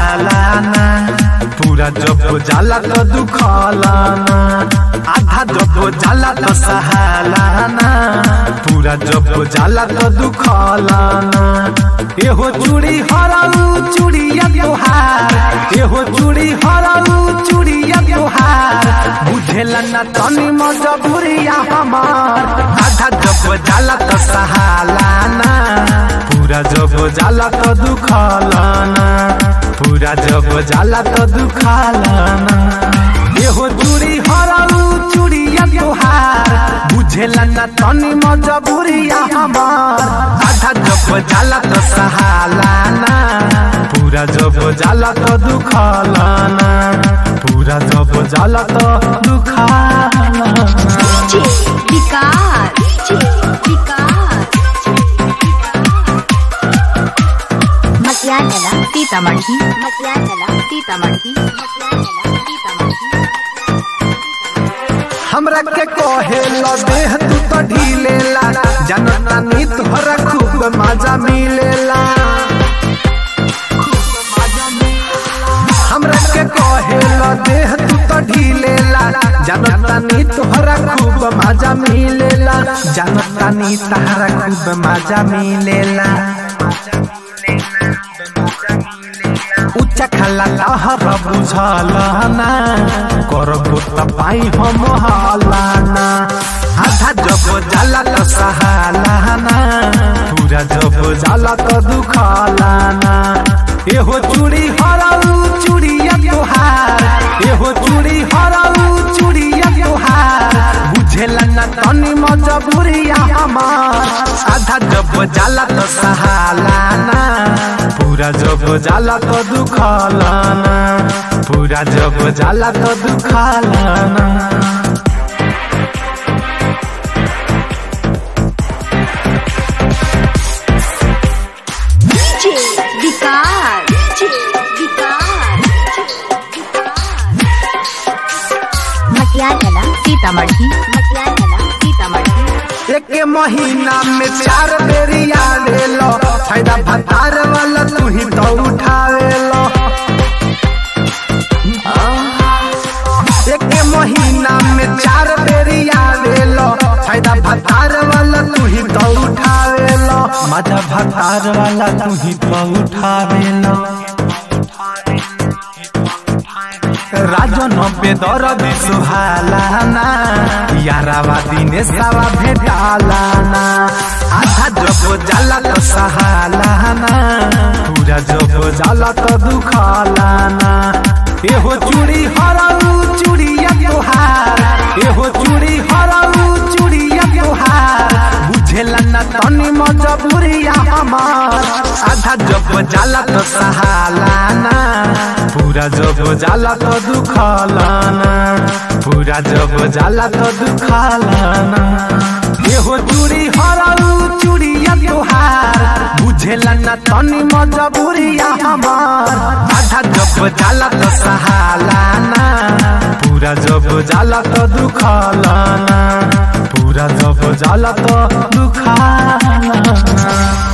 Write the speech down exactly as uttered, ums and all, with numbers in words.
सहालाना, पूरा जब जाला तो दुखालाना, आधा जब जाला तो सहालाना, पूरा जब जाला तो दुखालाना। एहो चूड़ी हराऊ चूड़िया तोहार, एहो चूड़ी हराऊ चूड़िया तोहार, बुझेला ना तनी मजबूरिया हमार। आधा जब जाला तो सहालाना, पूरा जब जाला तो दुखालाना, पूरा जब जाला तो दुखालाना। एहो चूड़ी हराऊ चूड़िया तोहार, बुझेला ना तनी मजबूरिया हमार। आधा जब जाला तो सहालाना, पूरा जब जाला तो दुखालाना, पूरा जब जाला तो दुखालाना। विकास मटियाला सीतामढ़ी, मटियाला सीतामढ़ी, मटियाला सीतामढ़ी। हमरा के कहे लो देह तू तो ढीलेला, जनता नी तोहरा खूब मजा मिलेला। हमरा के कहे लो देह तू तो ढीलेला, जनता नी तोहरा खूब मजा मिलेला, जनता नी तोहरा खूब मजा मिलेला। उच्च खला लहर बुझलाना, करबो त पाई हम हालाना। आधा जब जाला तो सहालाना, पूरा जब जाला तो दुखालाना। एहो चूड़ी हराऊ चूड़िया तोहार, एहो चूड़ी हराऊ चूड़िया तोहार, बुझेला ना तनी मजबूरिया हमार। आधा जब जाला तो सहालाना, पूरा जब जाला तो दुखालाना, पूरा जब जाला तो दुखालाना। मटियाला सीतामढ़ी, मटियाला सीतामढ़ी। एक महीना में चार बेरी आवे लो, फायदा भतार वाला तू ही तो उठावे लो। एक महीना में चार बेरी आवे लो, फायदा भतार वाला तू ही तो उठावे लो, मजा भतार वाला तू ही तो उठावे लो। राजन बेदर्द सुहालाना, यारावा दिनेशवा भेटालाना। आधा जब जाला तो सहालाना, पूरा जब जाला तो दुखालाना। एहो चूड़ी हराऊ चूड़िया तोहार, एहो चूड़ी हराऊ चूड़िया तोहार, बुझेला ना तनी मजबूरिया हमार। आधा जब जाला तो सहालाना, पूरा जब जाला तो दुखालाना, पूरा जब जाला तो दुखालाना। एहो चूड़ी हराऊ चूड़िया तोहार, बुझेला ना तनी मजबूरिया हमार। आधा जब जाला तो सहालाना, पूरा जब जाला तो दुखालाना, पूरा जब जाला तो दुखालाना।